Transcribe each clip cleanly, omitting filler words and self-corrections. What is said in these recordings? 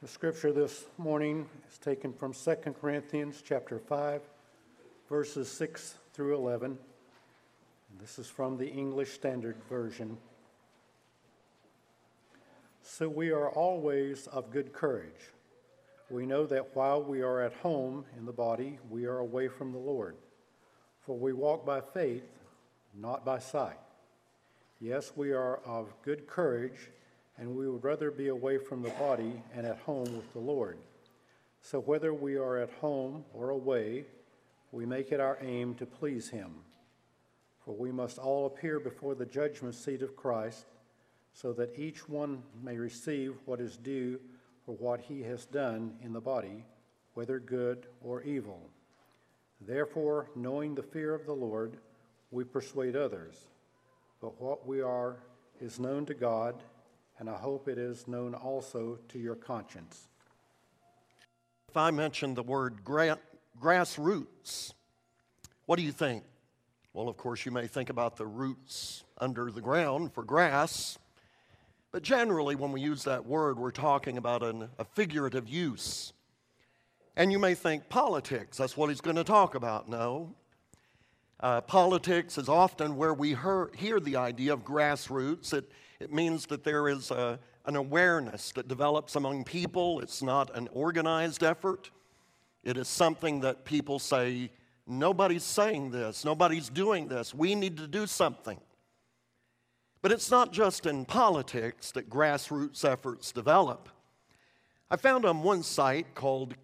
The scripture this morning is taken from 2 Corinthians chapter 5, verses 6 through 11. This is from the English Standard Version. So we are always of good courage. We know that while we are at home in the body, we are away from the Lord. For we walk by faith, not by sight. Yes, we are of good courage, and we would rather be away from the body and at home with the Lord. So whether we are at home or away, we make it our aim to please him. For we must all appear before the judgment seat of Christ, so that each one may receive what is due for what he has done in the body, whether good or evil. Therefore, knowing the fear of the Lord, we persuade others. But what we are is known to God, and I hope it is known also to your conscience. If I mention the word grassroots, what do you think? Well, of course, you may think about the roots under the ground for grass, but generally when we use that word, we're talking about a figurative use. And you may think politics, that's what he's going to talk about. No. Politics is often where we hear the idea of grassroots. It means that there is an awareness that develops among people. It's not an organized effort. It is something that people say, nobody's saying this, nobody's doing this, we need to do something. But it's not just in politics that grassroots efforts develop. I found on one site called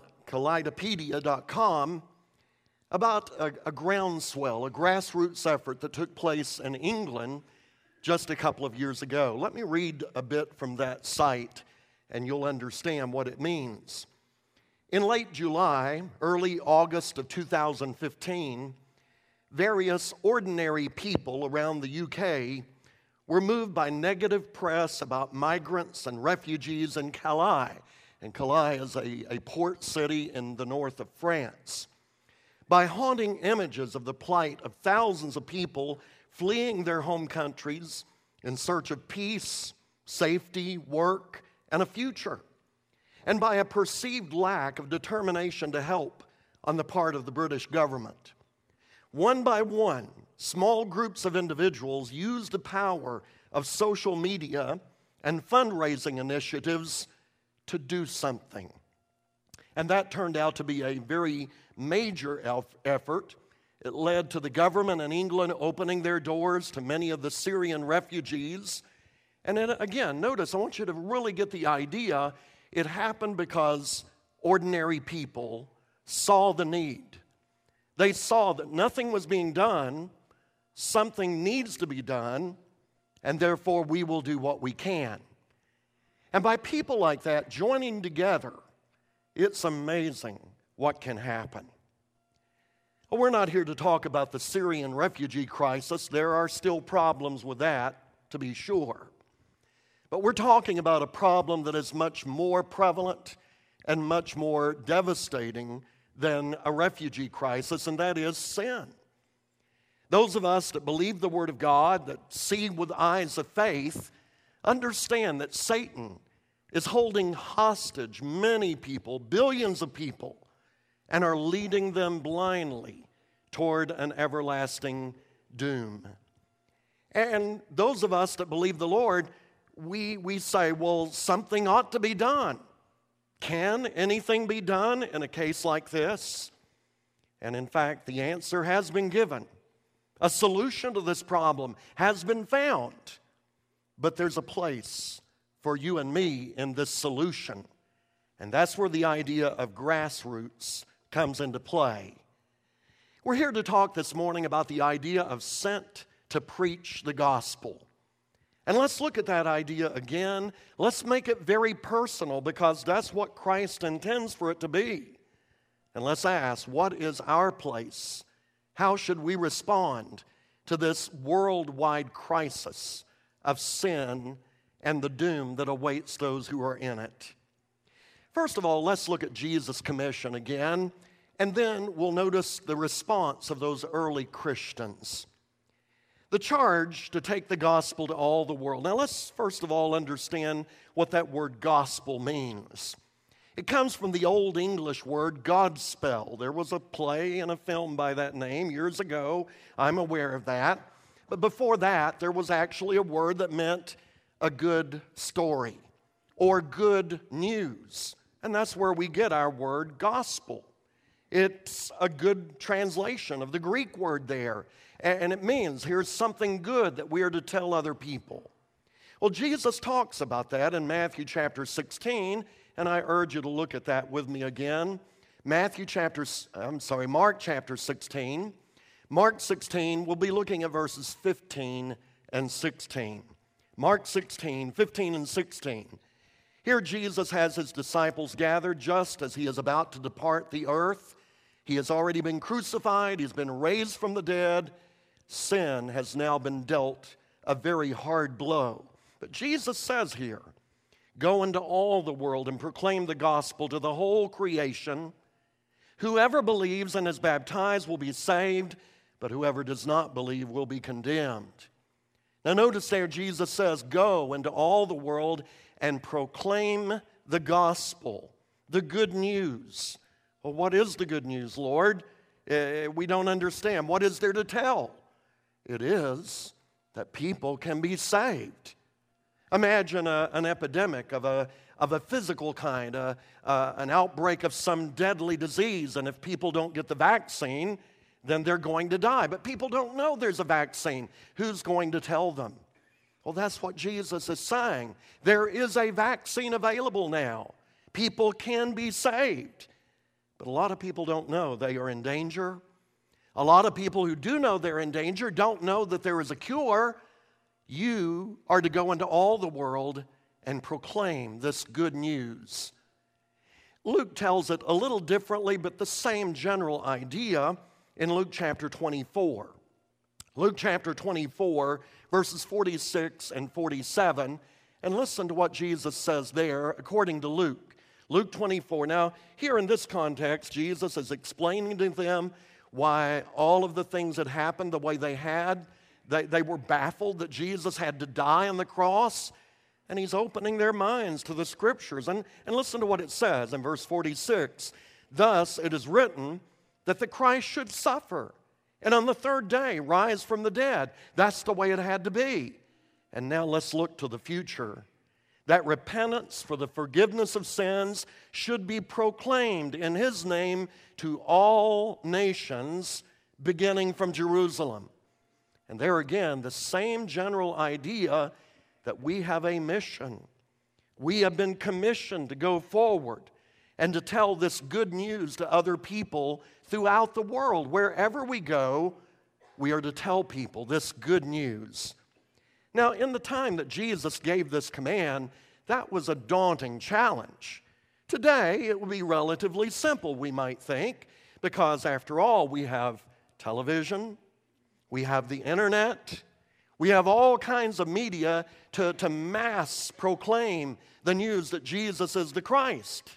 Kaleidopedia.com about a groundswell, a grassroots effort that took place in England just a couple of years ago. Let me read a bit from that site, and you'll understand what it means. In late July, early August of 2015, various ordinary people around the UK were moved by negative press about migrants and refugees in Calais. And Calais is a port city in the north of France. By haunting images of the plight of thousands of people fleeing their home countries in search of peace, safety, work, and a future, and by a perceived lack of determination to help on the part of the British government. One by one, small groups of individuals used the power of social media and fundraising initiatives to do something. And that turned out to be a very major effort. It led to the government in England opening their doors to many of the Syrian refugees. And then again, notice, I want you to really get the idea, it happened because ordinary people saw the need. They saw that nothing was being done, something needs to be done, and therefore we will do what we can. And by people like that joining together, it's amazing what can happen. Well, we're not here to talk about the Syrian refugee crisis. There are still problems with that, to be sure. But we're talking about a problem that is much more prevalent and much more devastating than a refugee crisis, and that is sin. Those of us that believe the Word of God, that see with eyes of faith, understand that Satan is holding hostage many people, billions of people, and are leading them blindly toward an everlasting doom. And those of us that believe the Lord, we say, well, something ought to be done. Can anything be done in a case like this? And in fact, the answer has been given. A solution to this problem has been found. But there's a place for you and me in this solution. And that's where the idea of grassroots comes into play. We're here to talk this morning about the idea of sent to preach the gospel. And let's look at that idea again. Let's make it very personal, because that's what Christ intends for it to be. And let's ask, what is our place? How should we respond to this worldwide crisis of sin and the doom that awaits those who are in it? First of all, let's look at Jesus' commission again, and then we'll notice the response of those early Christians. The charge to take the gospel to all the world. Now let's first of all understand what that word gospel means. It comes from the Old English word Godspell. There was a play and a film by that name years ago. I'm aware of that. But before that, there was actually a word that meant a good story or good news. And that's where we get our word gospel. It's a good translation of the Greek word there. And it means here's something good that we are to tell other people. Well, Jesus talks about that in Matthew chapter 16, and I urge you to look at that with me again. Mark chapter 16. Mark 16, we'll be looking at verses 15 and 16. Mark 16, 15 and 16. Here Jesus has his disciples gathered just as he is about to depart the earth. He has already been crucified. He's been raised from the dead. Sin has now been dealt a very hard blow. But Jesus says here, go into all the world and proclaim the gospel to the whole creation. Whoever believes and is baptized will be saved, but whoever does not believe will be condemned. Now notice there Jesus says, go into all the world and proclaim the gospel, the good news. Well, what is the good news, Lord? We don't understand. What is there to tell? It is that people can be saved. Imagine an epidemic of a physical kind, an outbreak of some deadly disease, and if people don't get the vaccine, then they're going to die. But people don't know there's a vaccine. Who's going to tell them? Well, that's what Jesus is saying. There is a vaccine available now. People can be saved. But a lot of people don't know they are in danger. A lot of people who do know they're in danger don't know that there is a cure. You are to go into all the world and proclaim this good news. Luke tells it a little differently, but the same general idea in Luke chapter 24. Luke chapter 24, verses 46 and 47. And listen to what Jesus says there according to Luke. Luke 24. Now, here in this context, Jesus is explaining to them why all of the things that happened the way they had. They were baffled that Jesus had to die on the cross, and he's opening their minds to the Scriptures. And listen to what it says in verse 46. Thus it is written that the Christ should suffer, and on the third day rise from the dead. That's the way it had to be. And now let's look to the future. That repentance for the forgiveness of sins should be proclaimed in his name to all nations, beginning from Jerusalem. And there again, the same general idea that we have a mission. We have been commissioned to go forward and to tell this good news to other people throughout the world. Wherever we go, we are to tell people this good news. Now, in the time that Jesus gave this command, that was a daunting challenge. Today, it would be relatively simple, we might think, because after all, we have television, we have the internet, we have all kinds of media to mass proclaim the news that Jesus is the Christ.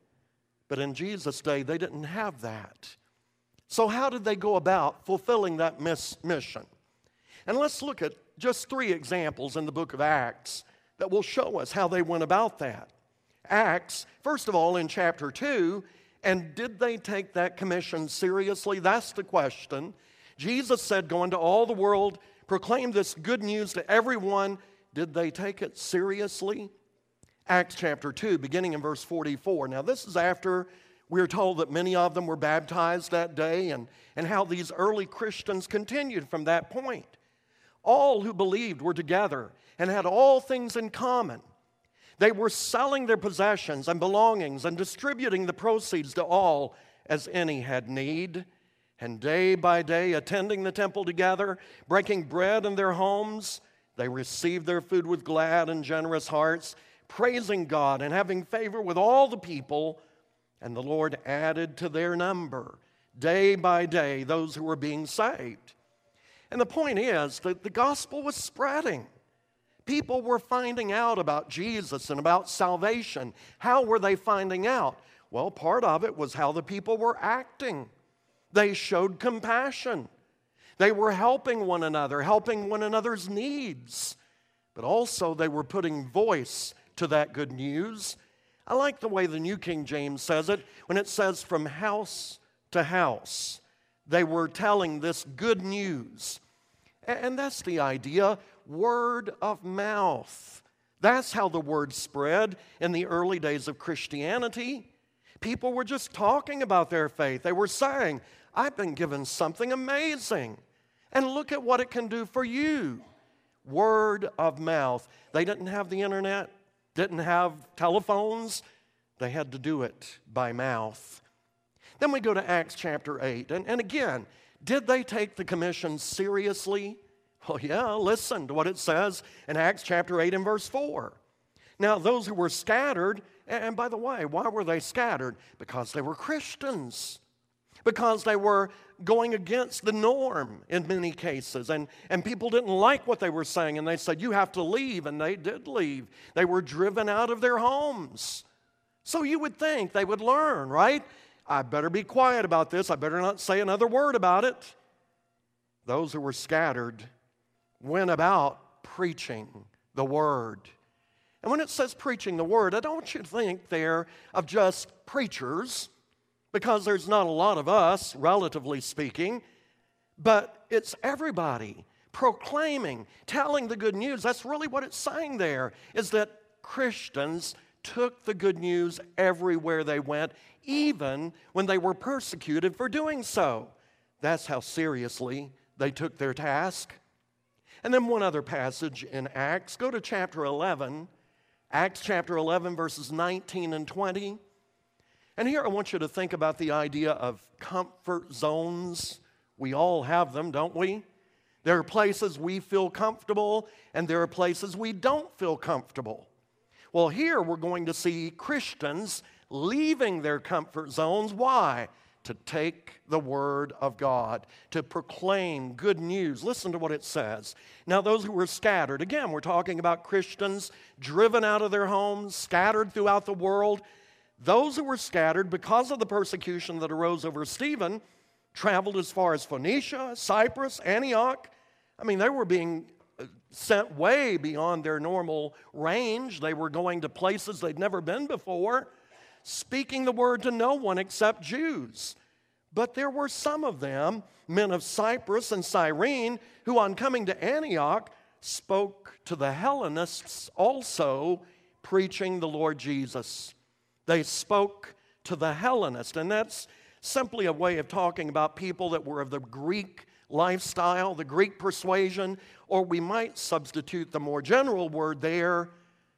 But in Jesus' day, they didn't have that. So how did they go about fulfilling that mission? And let's look at just 3 examples in the book of Acts that will show us how they went about that. Acts, first of all, in chapter 2, and did they take that commission seriously? That's the question. Jesus said, go into all the world, proclaim this good news to everyone. Did they take it seriously? Acts chapter 2, beginning in verse 44. Now, this is after we're told that many of them were baptized that day and how these early Christians continued from that point. All who believed were together and had all things in common. They were selling their possessions and belongings and distributing the proceeds to all as any had need. And day by day, attending the temple together, breaking bread in their homes, they received their food with glad and generous hearts, praising God and having favor with all the people. And the Lord added to their number, day by day, those who were being saved. And the point is that the gospel was spreading. People were finding out about Jesus and about salvation. How were they finding out? Well, part of it was how the people were acting. They showed compassion. They were helping one another's needs. But also they were putting voice to that good news. I like the way the New King James says it when it says from house to house. They were telling this good news. And that's the idea, word of mouth. That's how the word spread in the early days of Christianity. People were just talking about their faith. They were saying, I've been given something amazing, and look at what it can do for you. Word of mouth. They didn't have the internet, didn't have telephones. They had to do it by mouth. Then we go to Acts chapter 8. And again, did they take the commission seriously? Well, yeah, listen to what it says in Acts chapter 8 and verse 4. Now, those who were scattered, and by the way, why were they scattered? Because they were Christians. Because they were going against the norm in many cases. And people didn't like what they were saying, and they said, you have to leave, and they did leave. They were driven out of their homes. So you would think they would learn, right? I better be quiet about this. I better not say another word about it. Those who were scattered went about preaching the word. And when it says preaching the word, I don't want you to think there of just preachers, because there's not a lot of us, relatively speaking, but it's everybody proclaiming, telling the good news. That's really what it's saying there, is that Christians took the good news everywhere they went, even when they were persecuted for doing so. That's how seriously they took their task. And then one other passage in Acts. Go to chapter 11. Acts chapter 11, verses 19 and 20. And here I want you to think about the idea of comfort zones. We all have them, don't we? There are places we feel comfortable, and there are places we don't feel comfortable. Well, here we're going to see Christians leaving their comfort zones. Why? To take the word of God, to proclaim good news. Listen to what it says. Now, those who were scattered, again, we're talking about Christians driven out of their homes, scattered throughout the world. Those who were scattered because of the persecution that arose over Stephen traveled as far as Phoenicia, Cyprus, Antioch. I mean, they were being sent way beyond their normal range. They were going to places they'd never been before, speaking the word to no one except Jews. But there were some of them, men of Cyprus and Cyrene, who on coming to Antioch spoke to the Hellenists also, preaching the Lord Jesus. They spoke to the Hellenists, and that's simply a way of talking about people that were of the Greek lifestyle, the Greek persuasion, or we might substitute the more general word there,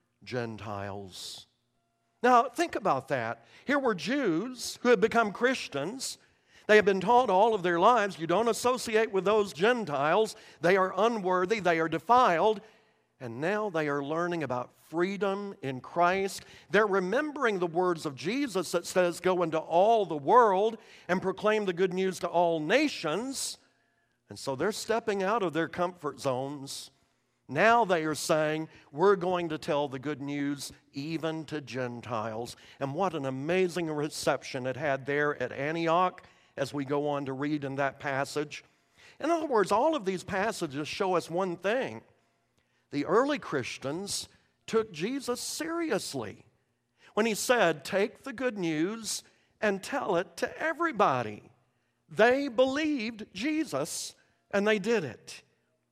Gentiles. Now, think about that. Here were Jews who had become Christians. They have been taught all of their lives, you don't associate with those Gentiles. They are unworthy, they are defiled. And now they are learning about freedom in Christ. They're remembering the words of Jesus that says, go into all the world and proclaim the good news to all nations. And so they're stepping out of their comfort zones. Now they are saying, we're going to tell the good news even to Gentiles. And what an amazing reception it had there at Antioch as we go on to read in that passage. In other words, all of these passages show us one thing. The early Christians took Jesus seriously when he said, take the good news and tell it to everybody. They believed Jesus and they did it.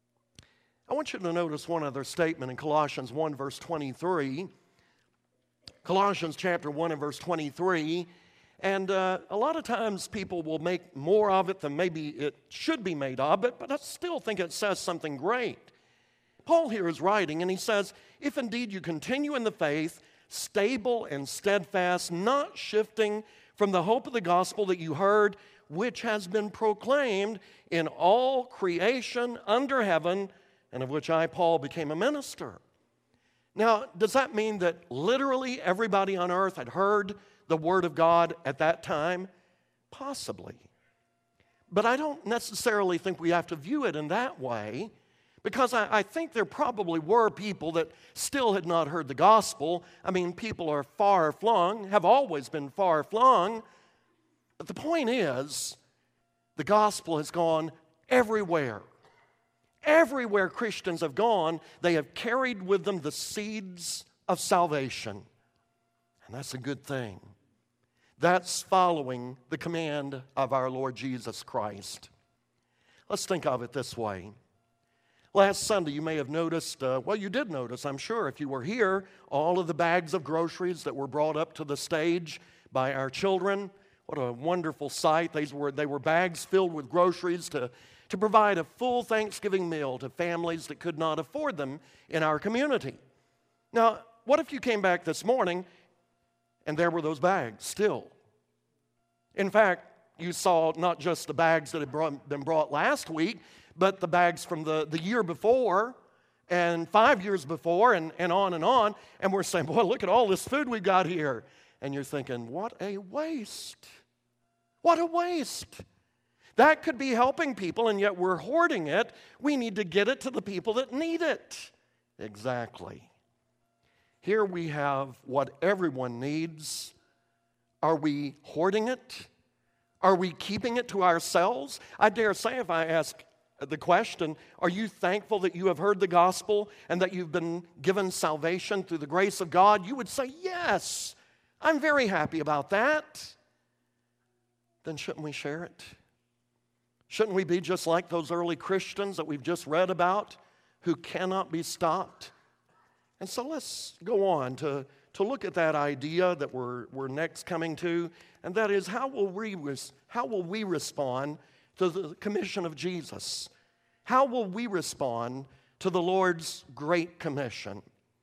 I want you to notice one other statement in Colossians 1 verse 23. Colossians chapter 1 and verse 23. And a lot of times people will make more of it than maybe it should be made of it, but I still think it says something great. Paul here is writing, and he says, if indeed you continue in the faith, stable and steadfast, not shifting from the hope of the gospel that you heard, which has been proclaimed in all creation under heaven, and of which I, Paul, became a minister. Now, does that mean that literally everybody on earth had heard the word of God at that time? Possibly. But I don't necessarily think we have to view it in that way, because I think there probably were people that still had not heard the gospel. I mean, people are far-flung, have always been far-flung. But the point is, the gospel has gone everywhere. Everywhere Christians have gone, they have carried with them the seeds of salvation. And that's a good thing. That's following the command of our Lord Jesus Christ. Let's think of it this way. Last Sunday, you may have noticed, you did notice, I'm sure, if you were here, all of the bags of groceries that were brought up to the stage by our children. What a wonderful sight. They were bags filled with groceries to provide a full Thanksgiving meal to families that could not afford them in our community. Now, what if you came back this morning and there were those bags still? In fact, you saw not just the bags that had been brought last week, but the bags from the year before and 5 years before and on. And we're saying, boy, look at all this food we've got here. And you're thinking, what a waste. What a waste. That could be helping people, and yet we're hoarding it. We need to get it to the people that need it. Exactly. Here we have what everyone needs. Are we hoarding it? Are we keeping it to ourselves? I dare say, if I ask the question, are you thankful that you have heard the gospel and that you've been given salvation through the grace of God? You would say, yes, I'm very happy about that. Then shouldn't we share it? Shouldn't we be just like those early Christians that we've just read about who cannot be stopped? And so let's go on to look at that idea that we're next coming to, and that is how will we respond to the commission of Jesus? How will we respond to the Lord's Great Commission?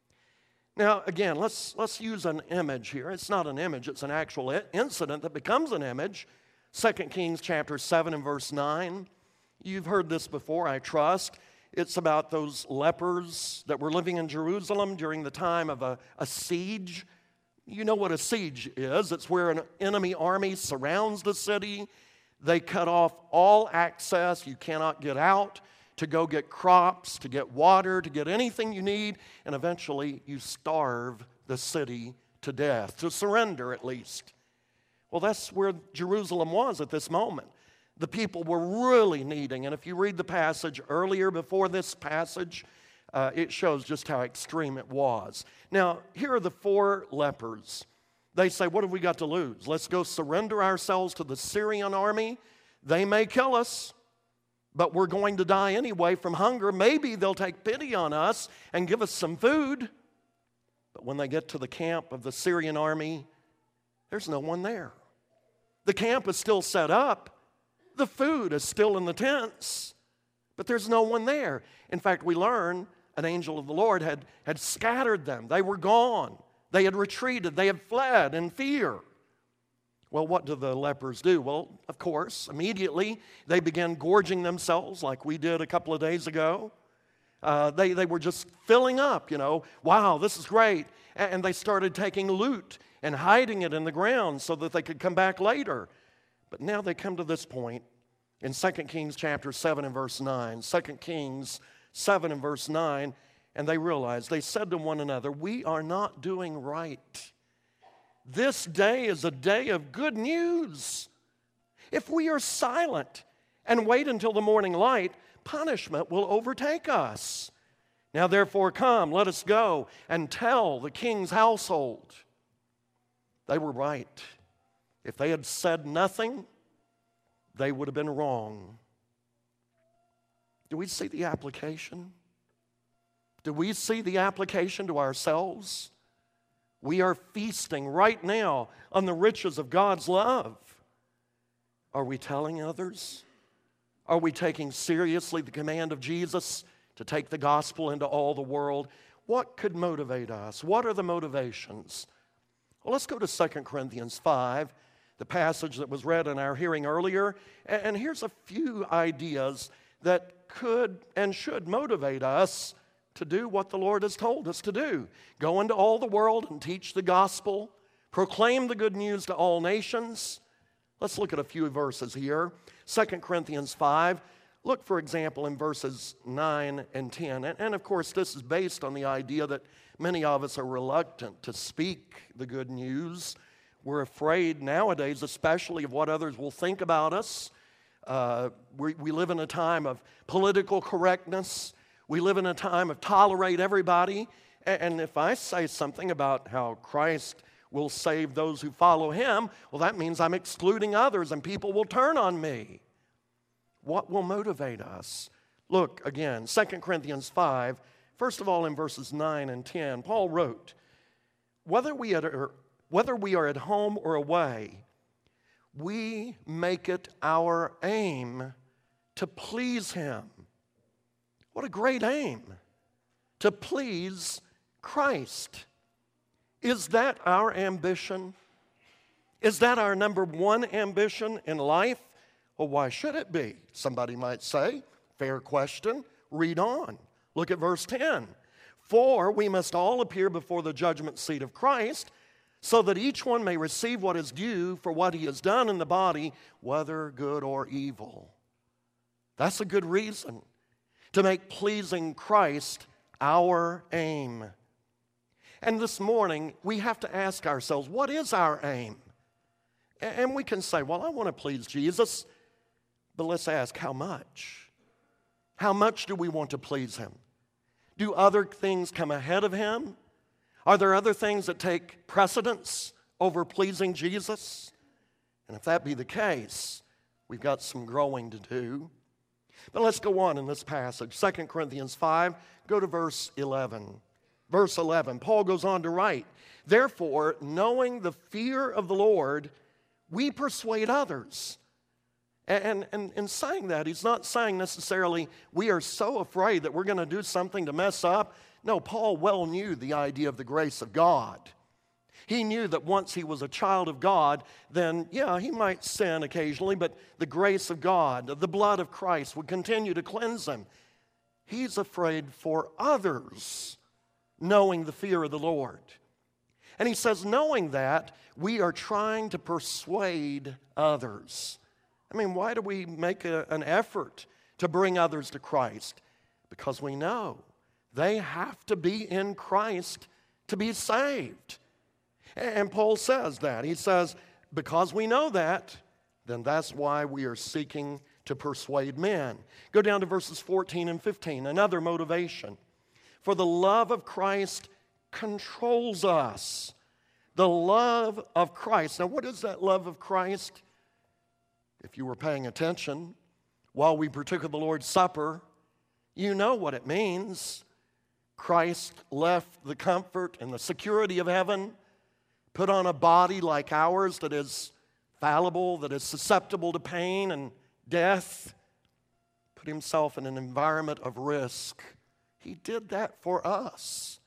Now, again, let's use an image here. It's not an image, it's an actual incident that becomes an image. 2 Kings chapter 7 and verse 9. You've heard this before, I trust. It's about those lepers that were living in Jerusalem during the time of a siege. You know what a siege is. It's where an enemy army surrounds the city. They cut off all access. You cannot get out to go get crops, to get water, to get anything you need, and eventually you starve the city to death, to surrender at least. Well, that's where Jerusalem was at this moment. The people were really needing, and if you read the passage earlier before this passage, it shows just how extreme it was. Now, here are the 4 lepers. They say, what have we got to lose? Let's go surrender ourselves to the Syrian army. They may kill us, but we're going to die anyway from hunger. Maybe they'll take pity on us and give us some food. But when they get to the camp of the Syrian army, there's no one there. The camp is still set up. The food is still in the tents, but there's no one there. In fact, we learn an angel of the Lord had scattered them. They were gone. They had retreated. They had fled in fear. Well, what do the lepers do? Well, of course, immediately they began gorging themselves like we did a couple of days ago. They were just filling up, wow, this is great. And they started taking loot and hiding it in the ground so that they could come back later. But now they come to this point in 2 Kings chapter 7 and verse 9. 2 Kings 7 and verse 9, and they realized, they said to one another, we are not doing right. This day is a day of good news. If we are silent and wait until the morning light, punishment will overtake us. Now therefore come, let us go and tell the king's household. They were right. If they had said nothing, they would have been wrong. Do we see the application? Do we see the application to ourselves? We are feasting right now on the riches of God's love. Are we telling others? Are we taking seriously the command of Jesus to take the gospel into all the world? What could motivate us? What are the motivations? Well, let's go to 2 Corinthians 5, the passage that was read in our hearing earlier. And here's a few ideas that could and should motivate us to do what the Lord has told us to do. Go into all the world and teach the gospel. Proclaim the good news to all nations. Let's look at a few verses here. 2 Corinthians 5. Look, for example, in verses 9 and 10. And of course, this is based on the idea that many of us are reluctant to speak the good news. We're afraid nowadays, especially of what others will think about us. We live in a time of political correctness. We live in a time of tolerate everybody. And if I say something about how Christ will save those who follow him, well, that means I'm excluding others and people will turn on me. What will motivate us? Look again, 2 Corinthians 5, first of all in verses 9 and 10, Paul wrote, whether we are at home or away, we make it our aim to please him. What a great aim, to please Christ. Is that our ambition? Is that our number one ambition in life? Well, why should it be? Somebody might say. Fair question. Read on. Look at verse 10. For we must all appear before the judgment seat of Christ, so that each one may receive what is due for what he has done in the body, whether good or evil. That's a good reason to make pleasing Christ our aim. And this morning, we have to ask ourselves, what is our aim? And we can say, well, I want to please Jesus, but let's ask, how much? How much do we want to please him? Do other things come ahead of him? Are there other things that take precedence over pleasing Jesus? And if that be the case, we've got some growing to do. But let's go on in this passage. 2 Corinthians 5, go to verse 11. Verse 11, Paul goes on to write, therefore, knowing the fear of the Lord, we persuade others. And in saying that, he's not saying necessarily we are so afraid that we're going to do something to mess up. No, Paul well knew the idea of the grace of God. He knew that once he was a child of God, then, yeah, he might sin occasionally, but the grace of God, the blood of Christ would continue to cleanse him. He's afraid for others, knowing the fear of the Lord. And he says, knowing that, we are trying to persuade others. I mean, why do we make an effort to bring others to Christ? Because we know they have to be in Christ to be saved. And Paul says that. He says, because we know that, then that's why we are seeking to persuade men. Go down to verses 14 and 15, another motivation. For the love of Christ controls us. The love of Christ. Now, what is that love of Christ? If you were paying attention while we partook of the Lord's Supper, you know what it means. Christ left the comfort and the security of heaven, put on a body like ours that is fallible, that is susceptible to pain and death, put himself in an environment of risk. He did that for us.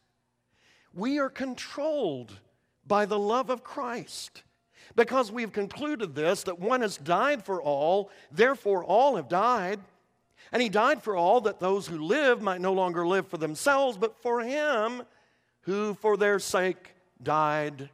We are controlled by the love of Christ. Because we've concluded this, that one has died for all, therefore all have died. And he died for all, that those who live might no longer live for themselves, but for him who for their sake died,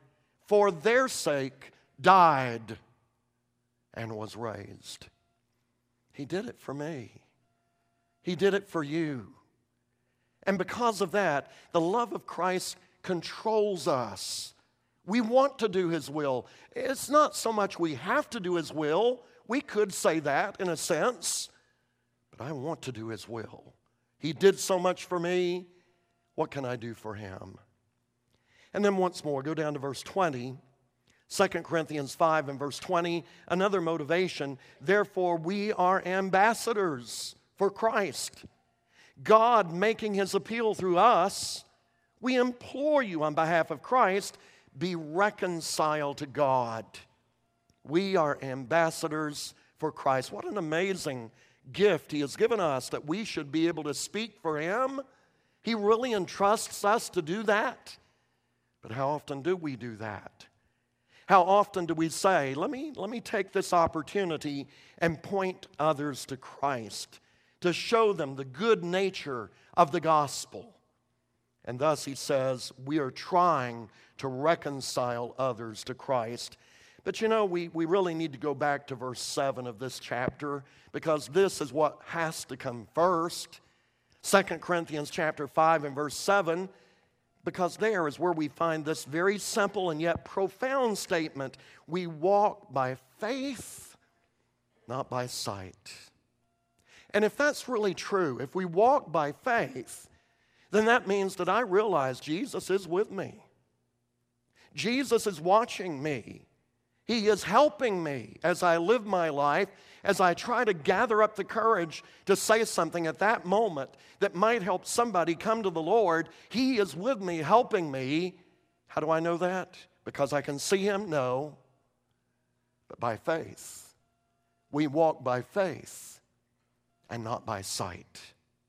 and was raised. He did it for me. He did it for you. And because of that, the love of Christ controls us. We want to do his will. It's not so much we have to do his will. We could say that in a sense. But I want to do his will. He did so much for me. What can I do for him? And then once more, go down to verse 20. 2 Corinthians 5 and verse 20, another motivation. Therefore, we are ambassadors for Christ. God making his appeal through us, we implore you on behalf of Christ, be reconciled to God. We are ambassadors for Christ. What an amazing gift he has given us, that we should be able to speak for him. He really entrusts us to do that. But how often do we do that? How often do we say, let me take this opportunity and point others to Christ, to show them the good nature of the gospel? And thus he says, we are trying to reconcile others to Christ. But you know, we really need to go back to verse 7 of this chapter, because this is what has to come first. 2 Corinthians chapter 5 and verse 7, because there is where we find this very simple and yet profound statement. We walk by faith not by sight. And if that's really true, if we walk by faith, then that means that I realize Jesus is with me. Jesus is watching me. He is helping me as I live my life, as I try to gather up the courage to say something at that moment that might help somebody come to the Lord. He is with me, helping me. How do I know that? Because I can see Him? No. But by faith. We walk by faith and not by sight.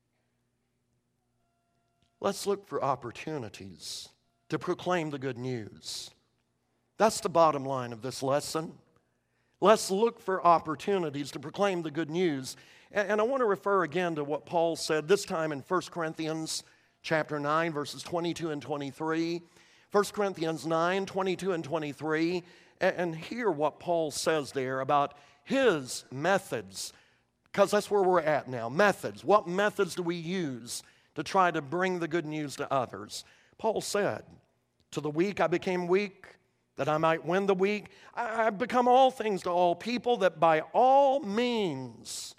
Let's look for opportunities to proclaim the good news. That's the bottom line of this lesson. Let's look for opportunities to proclaim the good news. And I want to refer again to what Paul said, this time in 1 Corinthians chapter 9, verses 22 and 23. 1 Corinthians 9, 22 and 23. And hear what Paul says there about his methods, because that's where we're at now. Methods. What methods do we use to try to bring the good news to others? Paul said, "To the weak I became weak, that I might win the weak. I've become all things to all people, that by all means,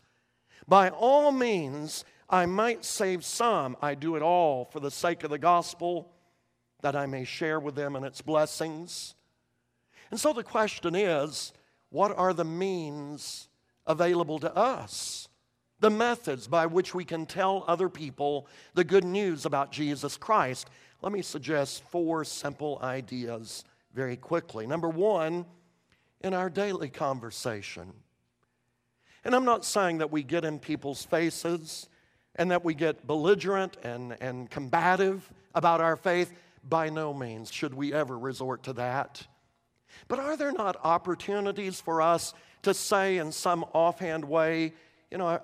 I might save some. I do it all for the sake of the gospel, that I may share with them in its blessings." And so the question is, what are the means available to us? The methods by which we can tell other people the good news about Jesus Christ. Let me suggest 4 simple ideas very quickly. Number 1, in our daily conversation. And I'm not saying that we get in people's faces and that we get belligerent and combative about our faith. By no means should we ever resort to that. But are there not opportunities for us to say in some offhand way, you know,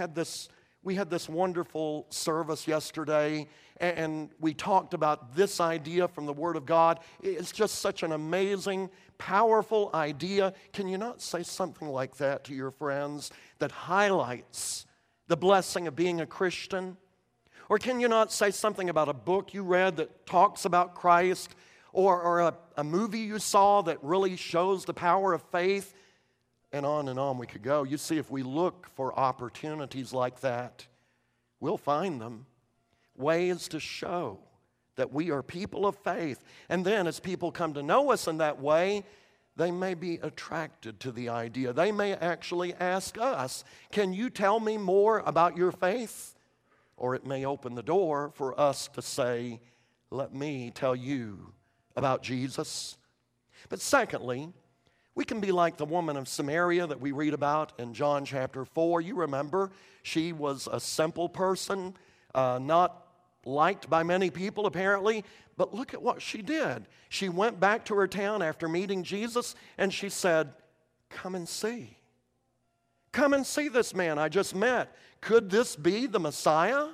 we had this wonderful service yesterday, and we talked about this idea from the Word of God. It's just such an amazing, powerful idea. Can you not say something like that to your friends that highlights the blessing of being a Christian? Or can you not say something about a book you read that talks about Christ, or a movie you saw that really shows the power of faith? And on we could go. You see, if we look for opportunities like that, we'll find them. Ways to show that we are people of faith. And then as people come to know us in that way, they may be attracted to the idea. They may actually ask us, "Can you tell me more about your faith?" Or it may open the door for us to say, "Let me tell you about Jesus." But secondly, we can be like the woman of Samaria that we read about in John chapter 4. You remember, she was a simple person, not liked by many people apparently, but look at what she did. She went back to her town after meeting Jesus, and she said, "Come and see. Come and see this man I just met. Could this be the Messiah?"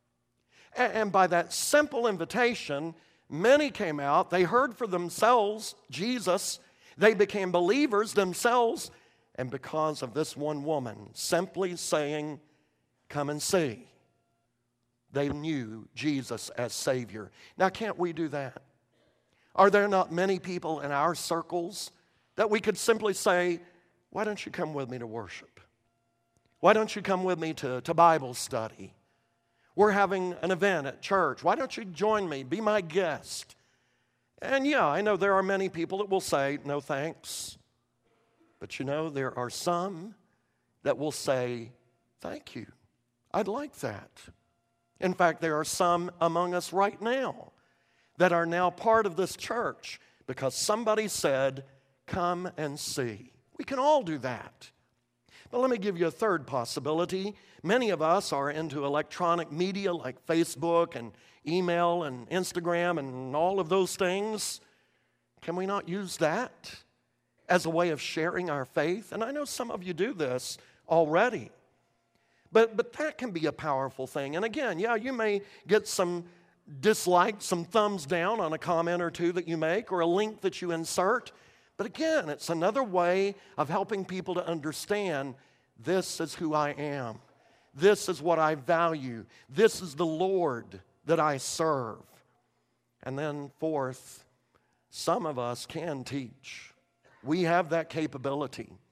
And by that simple invitation, many came out. They heard for themselves Jesus. They became believers themselves. And because of this one woman simply saying, "Come and see," they knew Jesus as Savior. Now, can't we do that? Are there not many people in our circles that we could simply say, "Why don't you come with me to worship? Why don't you come with me to Bible study? We're having an event at church. Why don't you join me? Be my guest." And yeah, I know there are many people that will say, "No thanks." But you know, there are some that will say, "Thank you. I'd like that." In fact, there are some among us right now that are now part of this church because somebody said, "Come and see." We can all do that. But let me give you a third possibility. Many of us are into electronic media like Facebook and email and Instagram and all of those things. Can we not use that as a way of sharing our faith? And I know some of you do this already. But that can be a powerful thing. And again, yeah, you may get some dislikes, some thumbs down on a comment or two that you make or a link that you insert. But again, it's another way of helping people to understand, this is who I am. This is what I value. This is the Lord that I serve. And then fourth, some of us can teach. We have that capability.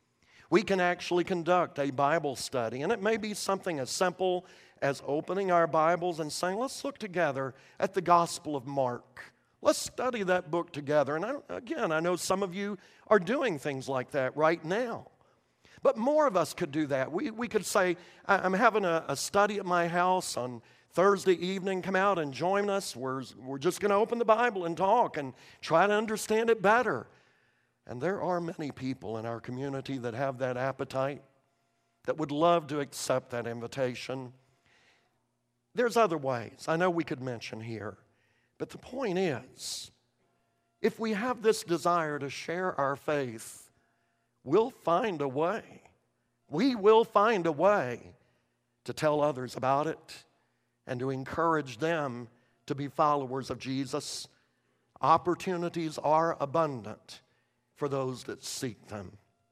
We can actually conduct a Bible study, and it may be something as simple as opening our Bibles and saying, let's look together at the Gospel of Mark. Let's study that book together. And I know some of you are doing things like that right now. But more of us could do that. We could say, I'm having a study at my house on Thursday evening. Come out and join us. We're just going to open the Bible and talk and try to understand it better. And there are many people in our community that have that appetite, that would love to accept that invitation. There's other ways I know we could mention here. But the point is, if we have this desire to share our faith, we'll find a way. We will find a way to tell others about it and to encourage them to be followers of Jesus. Opportunities are abundant for those that seek them.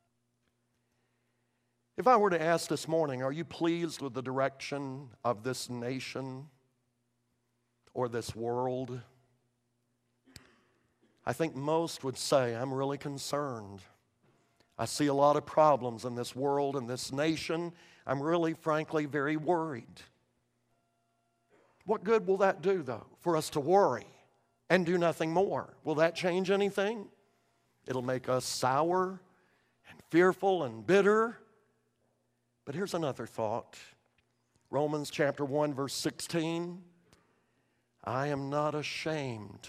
If I were to ask this morning, are you pleased with the direction of this nation or this world? I think most would say, I'm really concerned. I see a lot of problems in this world and this nation. I'm really, frankly, very worried. What good will that do, though, for us to worry and do nothing more? Will that change anything? It'll make us sour and fearful and bitter. But here's another thought. Romans chapter 1, verse 16. I am not ashamed.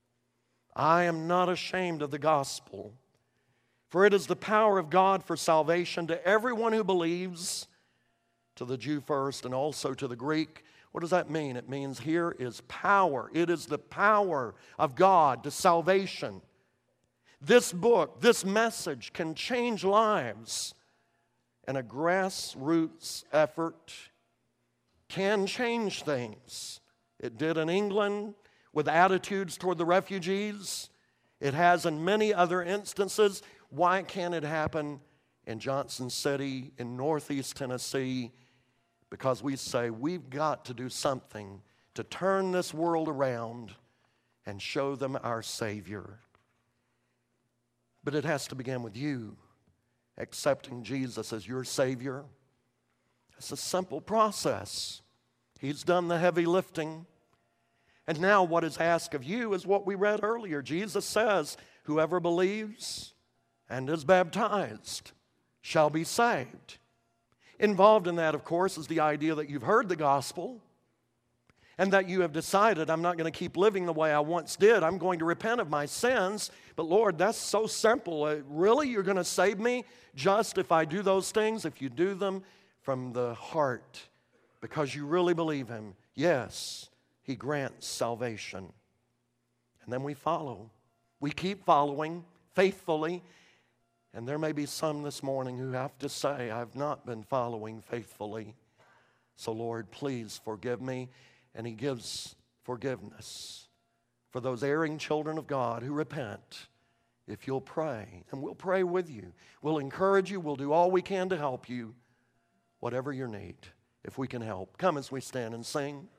I am not ashamed of the gospel. For it is the power of God for salvation to everyone who believes, to the Jew first and also to the Greek. What does that mean? It means here is power. It is the power of God to salvation. This book, this message can change lives. And a grassroots effort can change things. It did in England with attitudes toward the refugees. It has in many other instances. Why can't it happen in Johnson City, in Northeast Tennessee? Because we say we've got to do something to turn this world around and show them our Savior. But it has to begin with you accepting Jesus as your Savior. It's a simple process. He's done the heavy lifting. And now what is asked of you is what we read earlier. Jesus says, whoever believes and is baptized shall be saved. Involved in that, of course, is the idea that you've heard the gospel and that you have decided, I'm not going to keep living the way I once did. I'm going to repent of my sins. But Lord, that's so simple. Really, you're going to save me just if I do those things? If you do them from the heart because you really believe Him, yes, He grants salvation. And then we follow. We keep following faithfully. And there may be some this morning who have to say, I've not been following faithfully. So Lord, please forgive me. And He gives forgiveness for those erring children of God who repent. If you'll pray, and we'll pray with you. We'll encourage you. We'll do all we can to help you, whatever your need, if we can help. Come as we stand and sing.